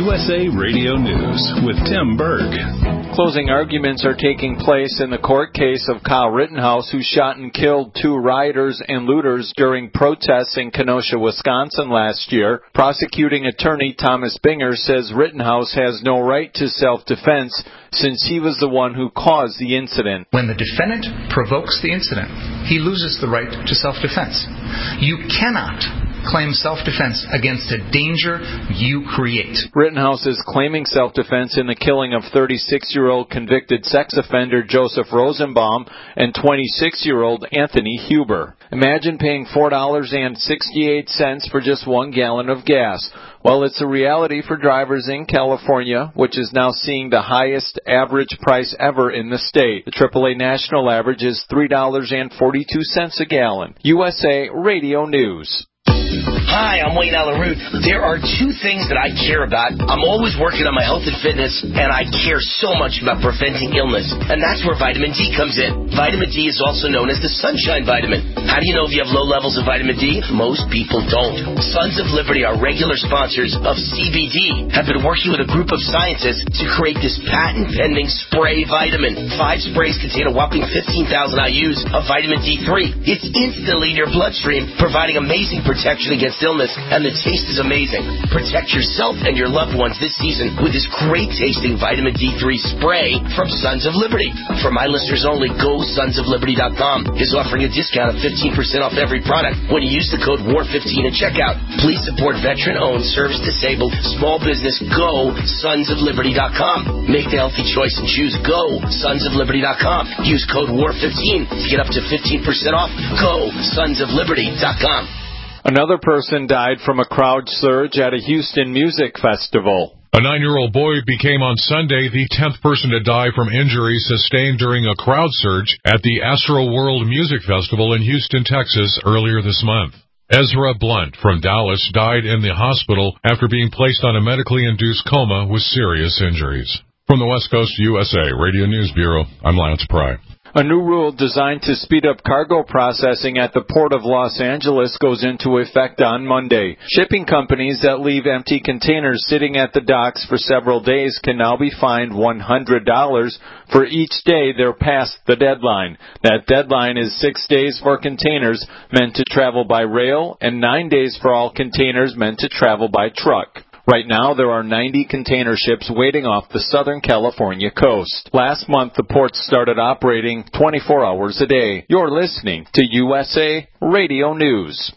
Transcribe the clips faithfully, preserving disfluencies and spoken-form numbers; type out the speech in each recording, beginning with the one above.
U S A Radio News with Tim Berg. Closing arguments are taking place in the court case of Kyle Rittenhouse, who shot and killed two rioters and looters during protests in Kenosha, Wisconsin last year. Prosecuting attorney Thomas Binger says Rittenhouse has no right to self-defense since he was the one who caused the incident. When the defendant provokes the incident, he loses the right to self-defense. You cannot claim self-defense against a danger you create. Rittenhouse is claiming self-defense in the killing of thirty-six-year-old convicted sex offender Joseph Rosenbaum and twenty-six-year-old Anthony Huber. Imagine paying four dollars and sixty-eight cents for just one gallon of gas. Well, it's a reality for drivers in California, which is now seeing the highest average price ever in the state. The triple A national average is three dollars and forty-two cents a gallon. U S A Radio News. Hi, I'm Wayne Alaroot. There are two things that I care about. I'm always working on my health and fitness, and I care so much about preventing illness. And that's where vitamin D comes in. Vitamin D is also known as the sunshine vitamin. How do you know if you have low levels of vitamin D? Most people don't. Sons of Liberty, our regular sponsors of C B D, have been working with a group of scientists to create this patent-pending spray vitamin. Five sprays contain a whopping fifteen thousand I U's of vitamin D three. It's instantly in your bloodstream, providing amazing protection against illness, and the taste is amazing. Protect yourself and your loved ones this season with this great-tasting vitamin D three spray from Sons of Liberty. For my listeners only, Go Sons of Liberty dot com is offering a discount of fifteen percent off every product when you use the code war fifteen at checkout. Please support veteran-owned, service-disabled, small business. Go Sons of Liberty dot com. Make the healthy choice and choose Go Sons of Liberty dot com. Use code war fifteen to get up to fifteen percent off. Go Sons of Liberty dot com. Another person died from a crowd surge at a Houston music festival. A nine-year-old boy became on Sunday the tenth person to die from injuries sustained during a crowd surge at the Astroworld Music Festival in Houston, Texas, earlier this month. Ezra Blunt from Dallas died in the hospital after being placed on a medically induced coma with serious injuries. From the West Coast U S A Radio News Bureau, I'm Lance Pry. A new rule designed to speed up cargo processing at the Port of Los Angeles goes into effect on Monday. Shipping companies that leave empty containers sitting at the docks for several days can now be fined one hundred dollars for each day they're past the deadline. That deadline is six days for containers meant to travel by rail and nine days for all containers meant to travel by truck. Right now, there are ninety container ships waiting off the Southern California coast. Last month, the ports started operating twenty-four hours a day. You're listening to U S A Radio News.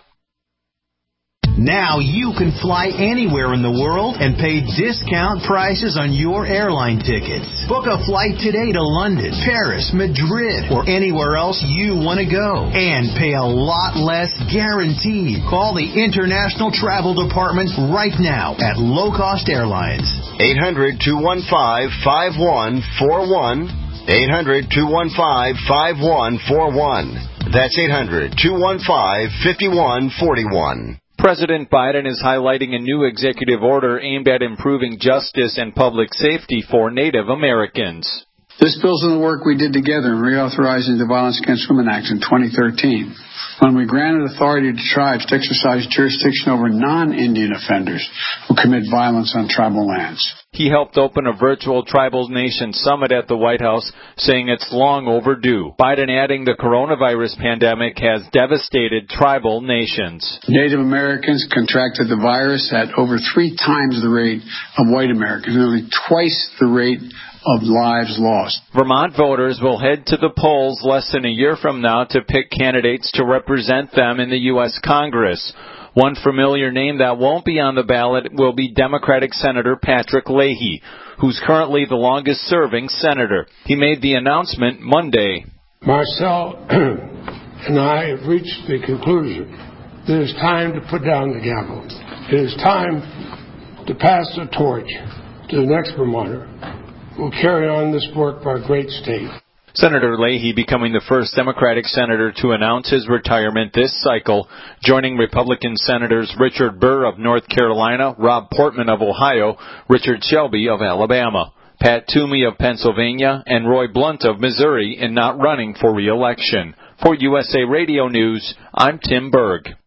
Now you can fly anywhere in the world and pay discount prices on your airline tickets. Book a flight today to London, Paris, Madrid, or anywhere else you want to go. And pay a lot less guaranteed. Call the International Travel Department right now at Low Cost Airlines. eight hundred, two one five, five one four one. eight hundred, two one five, five one four one. That's eight hundred, two one five, five one four one. President Biden is highlighting a new executive order aimed at improving justice and public safety for Native Americans. This builds on the work we did together in reauthorizing the Violence Against Women Act in twenty thirteen, when we granted authority to tribes to exercise jurisdiction over non-Indian offenders who commit violence on tribal lands. He helped open a virtual Tribal Nation Summit at the White House, saying it's long overdue. Biden adding the coronavirus pandemic has devastated tribal nations. Native Americans contracted the virus at over three times the rate of white Americans, nearly twice the rate of lives lost. Vermont voters will head to the polls less than a year from now to pick candidates to represent them in the U S Congress. One familiar name that won't be on the ballot will be Democratic Senator Patrick Leahy, who's currently the longest-serving senator. He made the announcement Monday. Marcel and I have reached the conclusion that it is time to put down the gavel. It is time to pass the torch to the next Vermonter who will carry on this work for our great state. Senator Leahy becoming the first Democratic senator to announce his retirement this cycle, joining Republican Senators Richard Burr of North Carolina, Rob Portman of Ohio, Richard Shelby of Alabama, Pat Toomey of Pennsylvania, and Roy Blunt of Missouri in not running for re-election. For U S A Radio News, I'm Tim Berg.